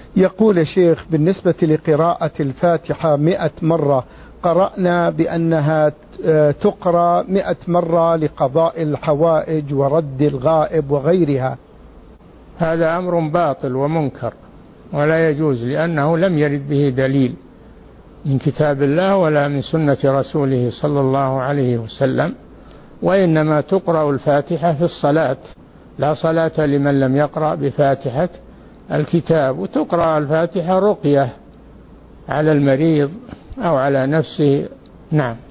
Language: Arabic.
يقول يا شيخ: بالنسبة لقراءة الفاتحة 100 مرة، قرأنا بأنها تقرأ 100 مرة لقضاء الحوائج ورد الغائب وغيرها. هذا أمر باطل ومنكر ولا يجوز، لأنه لم يرد به دليل من كتاب الله ولا من سنة رسوله صلى الله عليه وسلم. وإنما تقرأ الفاتحة في الصلاة، لا صلاة لمن لم يقرأ بفاتحة الكتاب. وتقرأ الفاتحة رقية على المريض أو على نفسه. نعم.